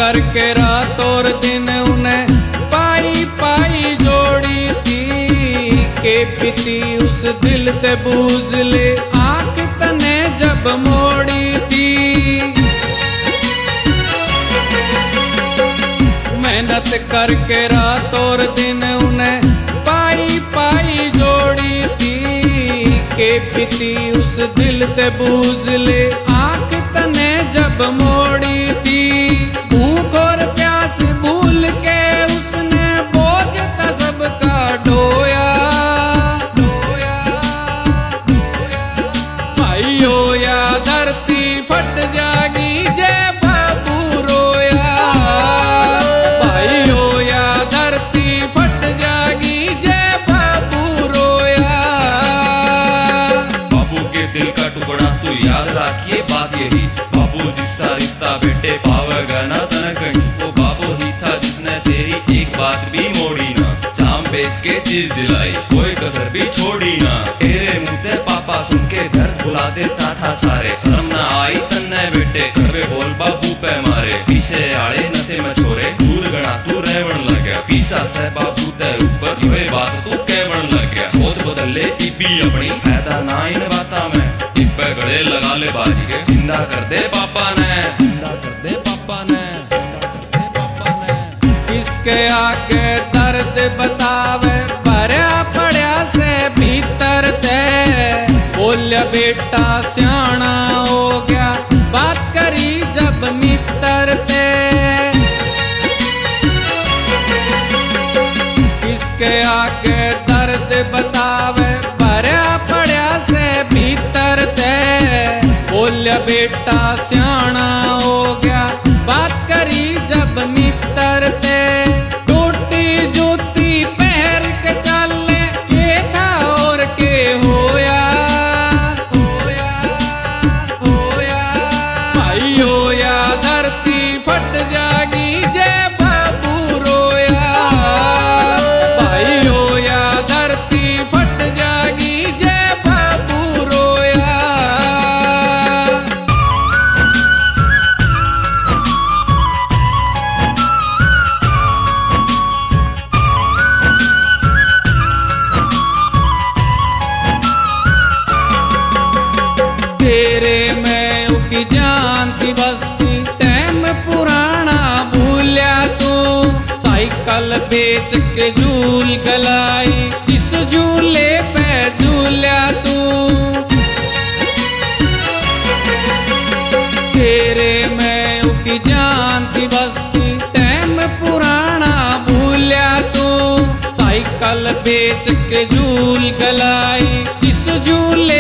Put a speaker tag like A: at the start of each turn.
A: करके रात और दिन उन्हें पाई पाई जोड़ी थी के पिती उस दिल ते बूझले आंख तने जब मोड़ी थी। मेहनत करके रात और दिन उन्हें पाई पाई जोड़ी थी के पिती उस दिल ते बूझले आंख तने जब मोड़ी थी। भूख और प्यास भूल के उसने बोझ था सबका ढोया भाइयों या धरती फट जागी जे बाबू रोया। भाइयों या धरती फट जागी जे बाबू रोया।
B: बाबू के दिल का टुकड़ा तो याद रखिए बात यही, बाबू जिसका रिश्ता बेटे पावेगा ना तन कहीं, वो बाबू ही था जिसने तेरी एक बात भी मोड़ी ना। जाम बेच के चीज दिलाई कोई कसर भी छोड़ी ना। तेरे मुँह ते पापा सुन के दर्द भुला देता था सारे। शर्म ना आई तन्ने बेटे कड़वे बोल बाबू पे मारे। पीछे आड़े नशे में छोरे दूर गणा तू रहवन लग गया। पीसा से बाबू ते ऊपर ये बात तू कहवन लग गया। सोच बदल ले इबी अपनी फायदा ना इन बाता में। इब्बे गले लगा ले बाजी के जिंदा कर दे पापा ने, जिंदा कर दे पापा ने, जिंदा कर दे पापा ने।
A: किसके आके दर्द बतावे भरया पड़या से भीतर ते। बोलिया बेटा सियाना हो गया बात करी जब मित्र ते। किसके आके दर्द बतावे भरया पड़या से भीतर ते। बोलिया बेटा सियाना हो गया बात करी जब मित्र ते। टूटी जूती पहर के चले के था और के होया होया होया। भाइयों या धरती फट जागी जे बाबू रोया। भाइयों या धरती फट जागी जे बाबू रोया। तेरे में उकी जान थी बस्ती टाइम पुराना भूलिया तू। साइकिल बेच के झूल गलाई जिस झूले पे झूलिया तू। तेरे में उकी जान थी बस्ती टाइम पुराना भूलिया तू। साइकिल बेच के झूल गलाई जिस झूले